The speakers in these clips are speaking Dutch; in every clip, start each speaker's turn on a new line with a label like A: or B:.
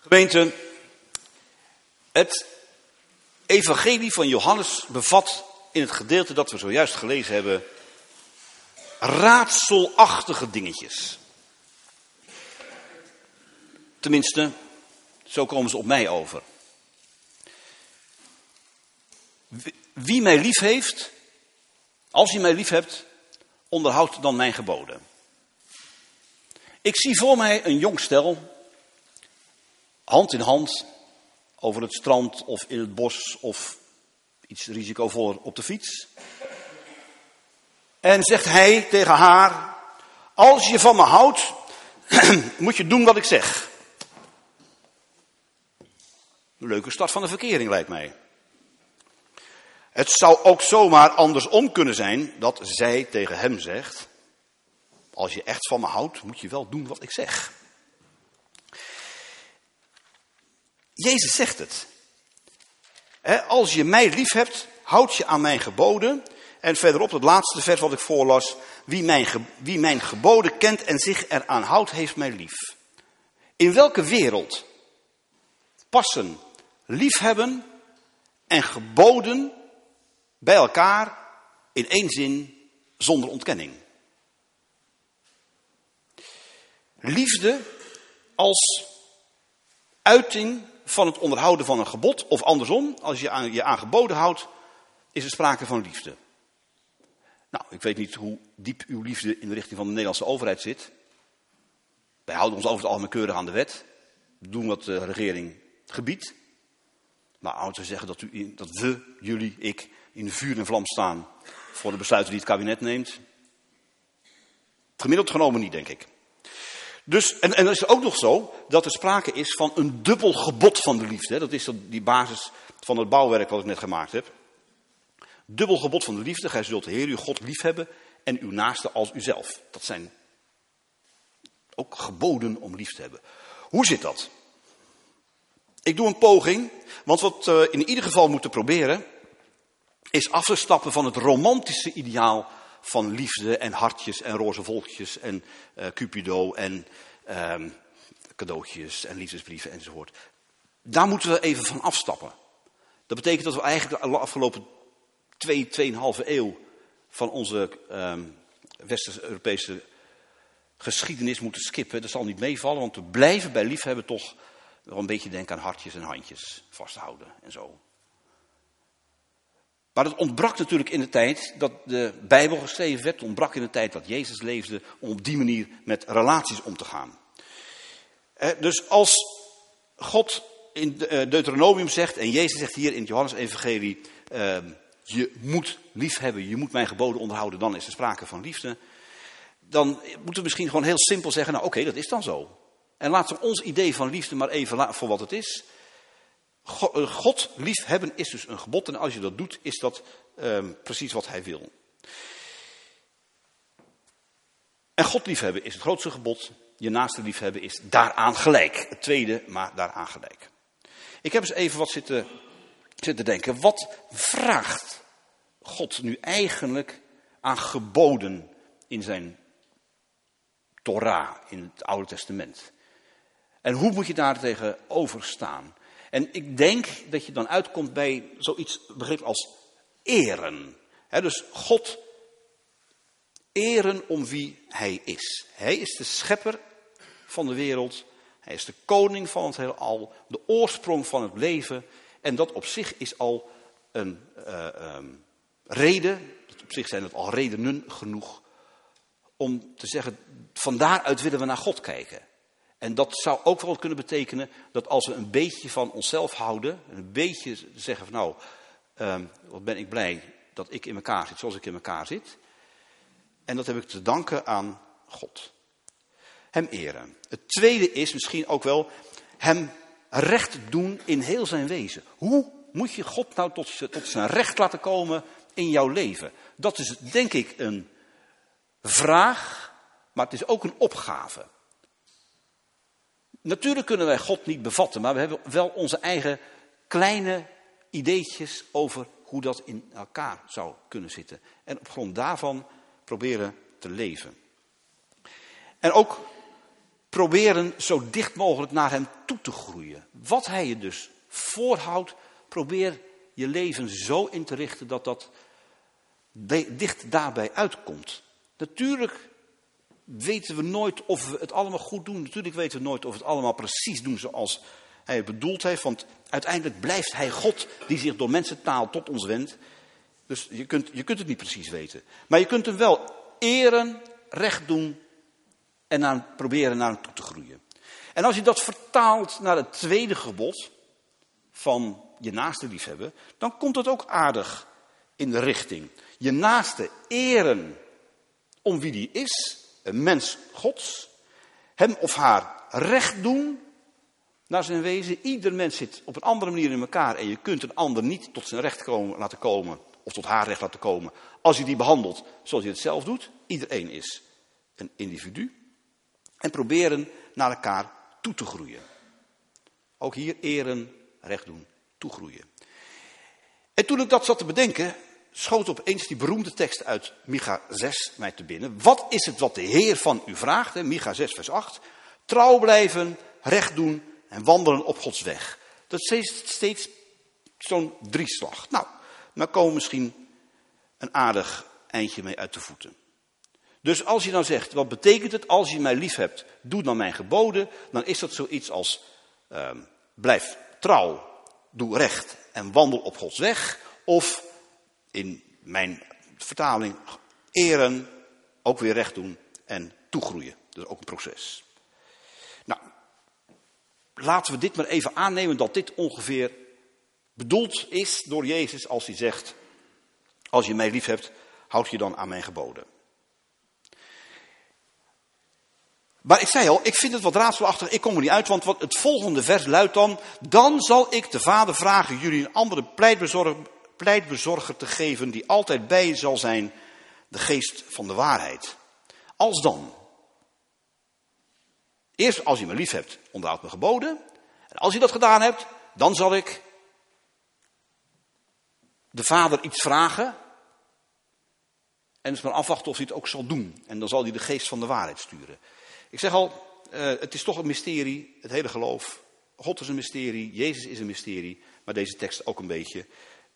A: Gemeente, het evangelie van Johannes bevat in het gedeelte dat we zojuist gelezen hebben raadselachtige dingetjes. Tenminste, zo komen ze op mij over. Wie mij lief heeft, als je mij lief hebt, onderhoudt dan mijn geboden. Ik zie voor mij een jong stel, hand in hand, over het strand of in het bos of iets risicovoller op de fiets. En zegt hij tegen haar, als je van me houdt, moet je doen wat ik zeg. Een leuke start van de verkering lijkt mij. Het zou ook zomaar andersom kunnen zijn dat zij tegen hem zegt, als je echt van me houdt, moet je wel doen wat ik zeg. Jezus zegt het. Als je mij lief hebt, houd je aan mijn geboden. En verderop, het laatste vers wat ik voorlas. Wie mijn geboden kent en zich eraan houdt, heeft mij lief. In welke wereld passen liefhebben en geboden bij elkaar in één zin zonder ontkenning? Liefde als uiting van het onderhouden van een gebod, of andersom, als je aan geboden houdt, is er sprake van liefde. Nou, ik weet niet hoe diep uw liefde in de richting van de Nederlandse overheid zit. Wij houden ons over het algemeen keurig aan de wet. We doen wat de regering gebiedt. Maar ouders te zeggen dat we, jullie, ik, in vuur en vlam staan voor de besluiten die het kabinet neemt. Gemiddeld genomen niet, denk ik. Dus, en dan is het ook nog zo dat er sprake is van een dubbel gebod van de liefde. Dat is die basis van het bouwwerk wat ik net gemaakt heb. Dubbel gebod van de liefde. Gij zult de Heer uw God liefhebben en uw naaste als uzelf. Dat zijn ook geboden om lief te hebben. Hoe zit dat? Ik doe een poging, want wat we in ieder geval moeten proberen is af te stappen van het romantische ideaal van liefde en hartjes en roze wolkjes en Cupido en cadeautjes en liefdesbrieven enzovoort. Daar moeten we even van afstappen. Dat betekent dat we eigenlijk de afgelopen 2,5 eeuw van onze Westers-Europese geschiedenis moeten skippen. Dat zal niet meevallen, want we blijven bij liefhebben toch wel een beetje denken aan hartjes en handjes vasthouden en zo. Maar het ontbrak natuurlijk in de tijd dat de Bijbel geschreven werd. Het ontbrak in de tijd dat Jezus leefde om op die manier met relaties om te gaan. Dus als God in Deuteronomium zegt en Jezus zegt hier in het Johannes-evangelie, je moet lief hebben, je moet mijn geboden onderhouden, dan is er sprake van liefde. Dan moeten we misschien gewoon heel simpel zeggen, nou oké, dat is dan zo. En laten we ons idee van liefde maar even voor wat het is. God liefhebben is dus een gebod en als je dat doet, is dat precies wat hij wil. En God liefhebben is het grootste gebod. Je naaste liefhebben is daaraan gelijk. Het tweede, maar daaraan gelijk. Ik heb eens even wat zitten denken. Wat vraagt God nu eigenlijk aan geboden in zijn Torah, in het Oude Testament? En hoe moet je daar tegenover staan? En ik denk dat je dan uitkomt bij zoiets begrip als eren. Dus God eren om wie hij is. Hij is de schepper van de wereld. Hij is de koning van het heelal. De oorsprong van het leven. En dat op zich is al een reden. Op zich zijn het al redenen genoeg om te zeggen, van daaruit willen we naar God kijken. En dat zou ook wel kunnen betekenen dat als we een beetje van onszelf houden, een beetje zeggen van nou, wat ben ik blij dat ik in elkaar zit zoals ik in elkaar zit. En dat heb ik te danken aan God. Hem eren. Het tweede is misschien ook wel hem recht doen in heel zijn wezen. Hoe moet je God nou tot zijn recht laten komen in jouw leven? Dat is denk ik een vraag, maar het is ook een opgave. Natuurlijk kunnen wij God niet bevatten, maar we hebben wel onze eigen kleine ideetjes over hoe dat in elkaar zou kunnen zitten. En op grond daarvan proberen te leven. En ook proberen zo dicht mogelijk naar hem toe te groeien. Wat hij je dus voorhoudt, probeer je leven zo in te richten dat dat dicht daarbij uitkomt. Natuurlijk weten we nooit of we het allemaal goed doen. Natuurlijk weten we nooit of we het allemaal precies doen zoals hij het bedoeld heeft. Want uiteindelijk blijft hij God die zich door mensentaal tot ons wendt. Dus je kunt het niet precies weten. Maar je kunt hem wel eren, recht doen en proberen naar hem toe te groeien. En als je dat vertaalt naar het tweede gebod van je naaste liefhebben, dan komt het ook aardig in de richting. Je naaste eren om wie die is, een mens Gods. Hem of haar recht doen naar zijn wezen. Ieder mens zit op een andere manier in elkaar en je kunt een ander niet tot zijn recht laten komen of tot haar recht laten komen als je die behandelt zoals je het zelf doet. Iedereen is een individu. En proberen naar elkaar toe te groeien. Ook hier eren, recht doen, toegroeien. En toen ik dat zat te bedenken, schoot opeens die beroemde tekst uit Micha 6 mij te binnen. Wat is het wat de Heer van u vraagt? Micha 6 vers 8. Trouw blijven, recht doen en wandelen op Gods weg. Dat is steeds zo'n drieslag. Nou, dan komen we misschien een aardig eindje mee uit de voeten. Dus als je dan zegt, wat betekent het als je mij lief hebt, doe dan mijn geboden. Dan is dat zoiets als, blijf trouw, doe recht en wandel op Gods weg. Of in mijn vertaling, eren, ook weer recht doen en toegroeien. Dat is ook een proces. Nou, laten we dit maar even aannemen dat dit ongeveer bedoeld is door Jezus als hij zegt, als je mij lief hebt, houd je dan aan mijn geboden. Maar ik zei al, ik vind het wat raadselachtig, ik kom er niet uit, want het volgende vers luidt dan zal ik de Vader vragen jullie een andere pleitbezorger te geven die altijd bij je zal zijn, de geest van de waarheid. Als dan. Eerst als je me lief hebt, onderhoud mijn geboden. En als je dat gedaan hebt, dan zal ik de Vader iets vragen. En dus maar afwachten of hij het ook zal doen. En dan zal hij de geest van de waarheid sturen. Ik zeg al, het is toch een mysterie, het hele geloof. God is een mysterie, Jezus is een mysterie, maar deze tekst ook een beetje.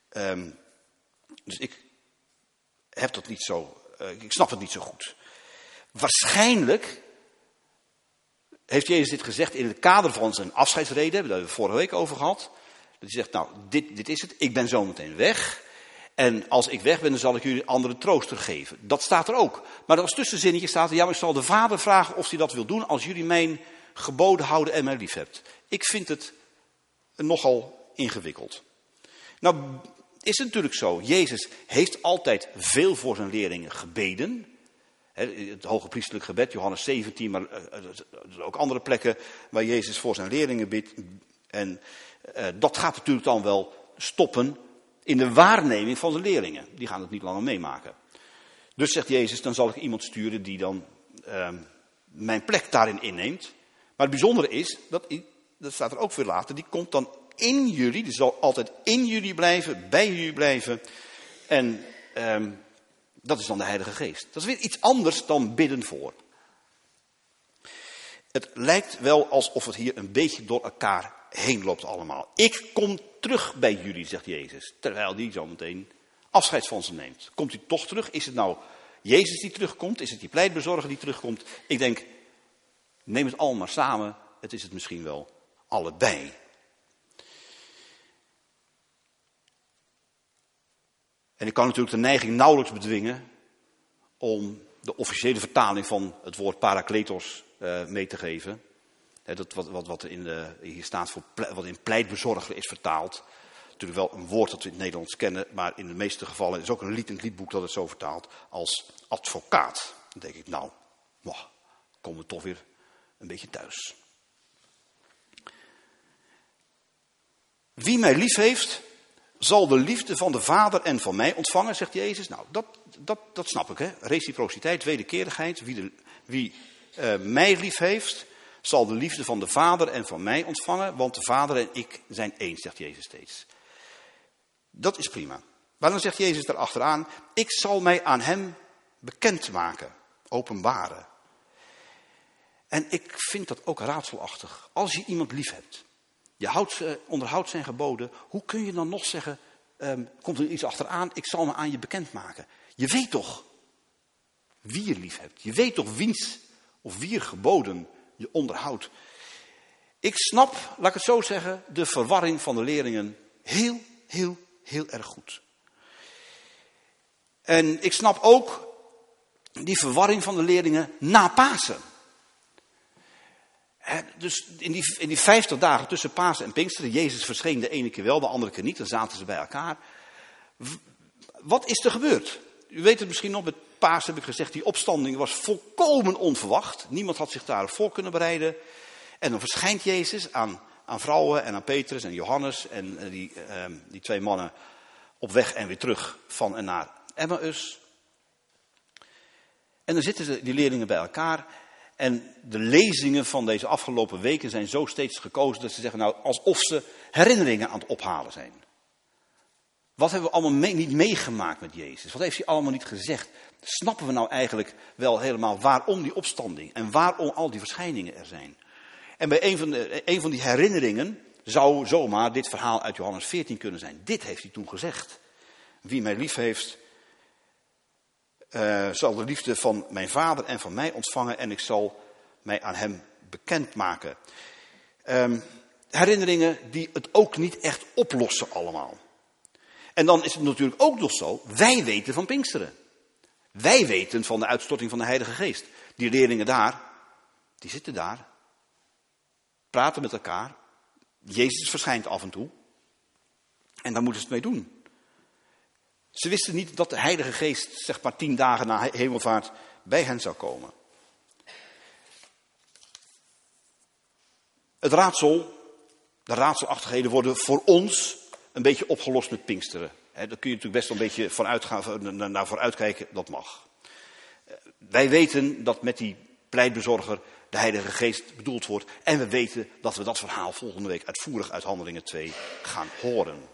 A: Dus ik heb dat niet zo, ik snap het niet zo goed. Waarschijnlijk heeft Jezus dit gezegd in het kader van zijn afscheidsrede, daar hebben we vorige week over gehad. Dat hij zegt, nou, dit is het, ik ben zo meteen weg. En als ik weg ben, dan zal ik jullie een andere trooster geven. Dat staat er ook. Maar als tussenzinnetje staat er, ja, maar ik zal de Vader vragen of hij dat wil doen als jullie mijn geboden houden en mij lief hebt. Ik vind het nogal ingewikkeld. Nou, is het natuurlijk zo. Jezus heeft altijd veel voor zijn leerlingen gebeden. Het hoge priestelijk gebed, Johannes 17, maar ook andere plekken waar Jezus voor zijn leerlingen bidt. En dat gaat natuurlijk dan wel stoppen in de waarneming van de leerlingen. Die gaan het niet langer meemaken. Dus zegt Jezus, dan zal ik iemand sturen die dan mijn plek daarin inneemt. Maar het bijzondere is, dat staat er ook weer later, die komt dan in jullie, die zal altijd in jullie blijven, bij jullie blijven. En dat is dan de Heilige Geest. Dat is weer iets anders dan bidden voor. Het lijkt wel alsof het hier een beetje door elkaar heen loopt allemaal. Ik kom terug bij jullie, zegt Jezus. Terwijl hij zo meteen afscheid van ze neemt. Komt hij toch terug? Is het nou Jezus die terugkomt? Is het die pleitbezorger die terugkomt? Ik denk, neem het allemaal maar samen. Het is het misschien wel allebei. En ik kan natuurlijk de neiging nauwelijks bedwingen om de officiële vertaling van het woord parakletos mee te geven. Dat wat hier staat voor wat in pleitbezorger is vertaald. Natuurlijk wel een woord dat we in het Nederlands kennen, maar in de meeste gevallen is ook een lied in het liedboek dat het zo vertaalt als advocaat. Dan denk ik, nou, komen we toch weer een beetje thuis. Wie mij lief heeft, zal de liefde van de Vader en van mij ontvangen, zegt Jezus. Nou, dat snap ik, hè. Reciprociteit, wederkerigheid. Wie mij lief heeft, zal de liefde van de Vader en van mij ontvangen, want de Vader en ik zijn één, zegt Jezus steeds. Dat is prima. Maar dan zegt Jezus daarachteraan, ik zal mij aan hem bekendmaken, openbaren. En ik vind dat ook raadselachtig. Als je iemand lief hebt, je onderhoudt zijn geboden, hoe kun je dan nog zeggen, komt er iets achteraan, ik zal me aan je bekendmaken. Je weet toch wie je lief hebt. Je weet toch wiens of wier geboden je onderhoudt. Ik snap, laat ik het zo zeggen, de verwarring van de leerlingen heel erg goed. En ik snap ook die verwarring van de leerlingen na Pasen. Dus in die 50 dagen tussen Pasen en Pinksteren, Jezus verscheen de ene keer wel, de andere keer niet, dan zaten ze bij elkaar. Wat is er gebeurd? U weet het misschien nog, met Pasen heb ik gezegd, die opstanding was volkomen onverwacht. Niemand had zich daarop voor kunnen bereiden. En dan verschijnt Jezus aan vrouwen en aan Petrus en Johannes en die 2 mannen op weg en weer terug van en naar Emmaus. En dan zitten die leerlingen bij elkaar. En de lezingen van deze afgelopen weken zijn zo steeds gekozen dat ze zeggen, nou, alsof ze herinneringen aan het ophalen zijn. Wat hebben we allemaal niet meegemaakt met Jezus? Wat heeft hij allemaal niet gezegd? Snappen we nou eigenlijk wel helemaal waarom die opstanding en waarom al die verschijningen er zijn? En bij een van die herinneringen zou zomaar dit verhaal uit Johannes 14 kunnen zijn. Dit heeft hij toen gezegd. Wie mij lief heeft, zal de liefde van mijn vader en van mij ontvangen en ik zal mij aan hem bekendmaken. Herinneringen die het ook niet echt oplossen allemaal. En dan is het natuurlijk ook nog zo, wij weten van Pinksteren. Wij weten van de uitstorting van de Heilige Geest. Die leerlingen daar, die zitten daar, praten met elkaar. Jezus verschijnt af en toe. En daar moeten ze het mee doen. Ze wisten niet dat de Heilige Geest, zeg maar 10 dagen na hemelvaart, bij hen zou komen. De raadselachtigheden worden voor ons een beetje opgelost met Pinksteren. Daar kun je natuurlijk best wel een beetje naar vooruitkijken, dat mag. Wij weten dat met die pleitbezorger de Heilige Geest bedoeld wordt. En we weten dat we dat verhaal volgende week uitvoerig uit Handelingen 2 gaan horen.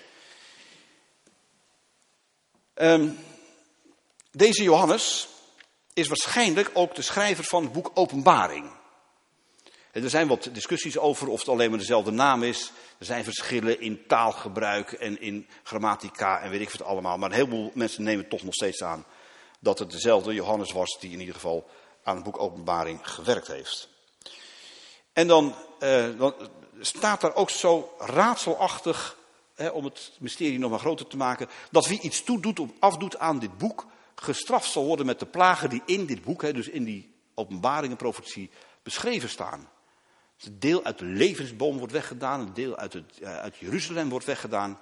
A: Deze Johannes is waarschijnlijk ook de schrijver van het boek Openbaring. Er zijn wat discussies over of het alleen maar dezelfde naam is. Er zijn verschillen in taalgebruik en in grammatica en weet ik wat allemaal. Maar een heleboel mensen nemen toch nog steeds aan dat het dezelfde Johannes was die in ieder geval aan het boek Openbaring gewerkt heeft. En dan staat daar ook zo raadselachtig, om het mysterie nog maar groter te maken, dat wie iets toedoet of afdoet aan dit boek, gestraft zal worden met de plagen die in dit boek, dus in die Openbaringen-profetie, beschreven staan. Een deel uit de levensboom wordt weggedaan, een deel uit Jeruzalem wordt weggedaan.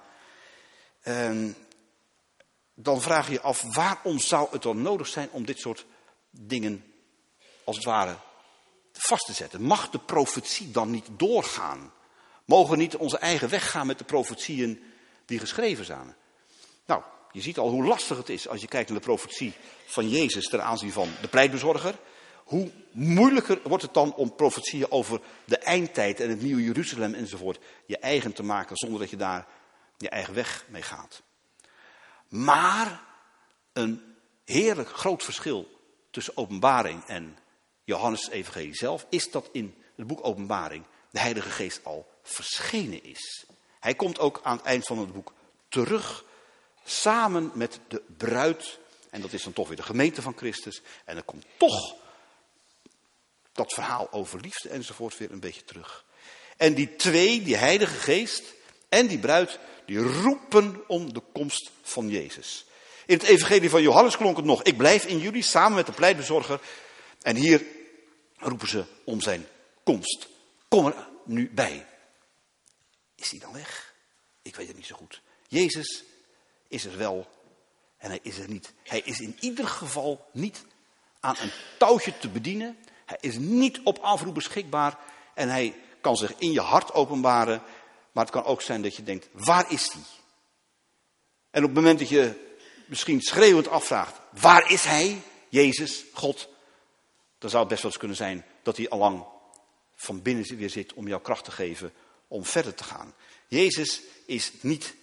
A: Dan vraag je je af, waarom zou het dan nodig zijn om dit soort dingen, als het ware, vast te zetten? Mag de profetie dan niet doorgaan? Mogen we niet onze eigen weg gaan met de profetieën die geschreven zijn? Nou, je ziet al hoe lastig het is als je kijkt naar de profetie van Jezus ten aanzien van de pleitbezorger. Hoe moeilijker wordt het dan om profetieën over de eindtijd en het nieuwe Jeruzalem enzovoort je eigen te maken zonder dat je daar je eigen weg mee gaat. Maar een heerlijk groot verschil tussen Openbaring en Johannes' evangelie zelf is dat in het boek Openbaring de Heilige Geest al verschenen is. Hij komt ook aan het eind van het boek terug samen met de bruid. En dat is dan toch weer de gemeente van Christus. En er komt toch dat verhaal over liefde enzovoort weer een beetje terug. En die twee, die Heilige Geest en die bruid, die roepen om de komst van Jezus. In het evangelie van Johannes klonk het nog: ik blijf in jullie samen met de pleitbezorger. En hier roepen ze om zijn komst. Kom er nu bij. Is hij dan weg? Ik weet het niet zo goed. Jezus is er wel en hij is er niet. Hij is in ieder geval niet aan een touwtje te bedienen. Hij is niet op afroep beschikbaar en hij kan zich in je hart openbaren. Maar het kan ook zijn dat je denkt, waar is hij? En op het moment dat je misschien schreeuwend afvraagt, waar is hij, Jezus, God? Dan zou het best wel eens kunnen zijn dat hij allang van binnen weer zit om jou kracht te geven om verder te gaan. Jezus is niet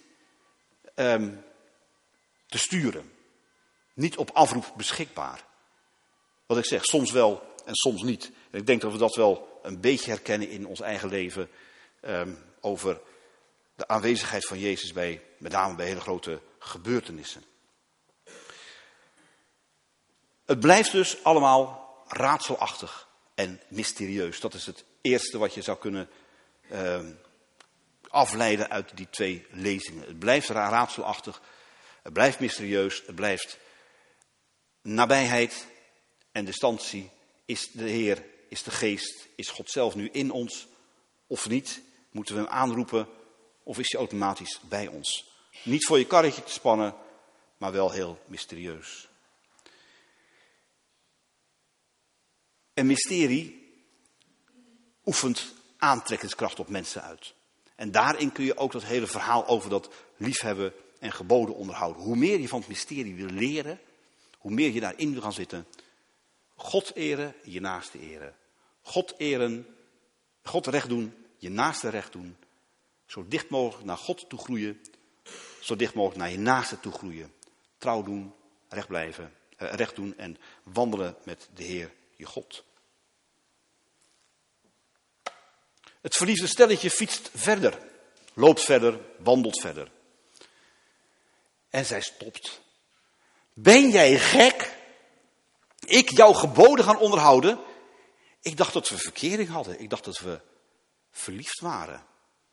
A: te sturen. Niet op afroep beschikbaar. Wat ik zeg, soms wel en soms niet. En ik denk dat we dat wel een beetje herkennen in ons eigen leven. Over de aanwezigheid van Jezus met name bij hele grote gebeurtenissen. Het blijft dus allemaal raadselachtig en mysterieus. Dat is het eerste wat je zou kunnen afleiden uit die 2 lezingen. Het blijft raadselachtig, het blijft mysterieus, het blijft nabijheid en distantie. Is de Heer, is de Geest, is God zelf nu in ons of niet? Moeten we hem aanroepen of is hij automatisch bij ons? Niet voor je karretje te spannen, maar wel heel mysterieus. Een mysterie oefent aantrekkingskracht op mensen uit. En daarin kun je ook dat hele verhaal over dat liefhebben en geboden onderhouden. Hoe meer je van het mysterie wil leren, hoe meer je daarin wil gaan zitten. God eren, je naaste eren. God eren, God recht doen, je naaste recht doen. Zo dicht mogelijk naar God toe groeien. Zo dicht mogelijk naar je naaste toe groeien. Trouw doen, recht blijven, recht doen en wandelen met de Heer je God. Het verliefde stelletje fietst verder, loopt verder, wandelt verder. En zij stopt. Ben jij gek? Ik jouw geboden gaan onderhouden? Ik dacht dat we verkering hadden. Ik dacht dat we verliefd waren.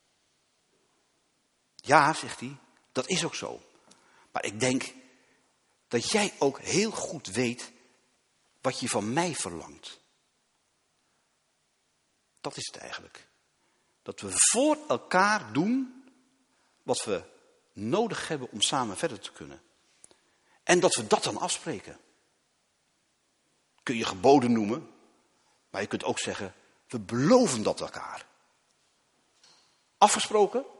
A: Ja, zegt hij, dat is ook zo. Maar ik denk dat jij ook heel goed weet wat je van mij verlangt. Dat is het eigenlijk. Dat we voor elkaar doen wat we nodig hebben om samen verder te kunnen. En dat we dat dan afspreken. Kun je geboden noemen, maar je kunt ook zeggen, we beloven dat elkaar. Afgesproken,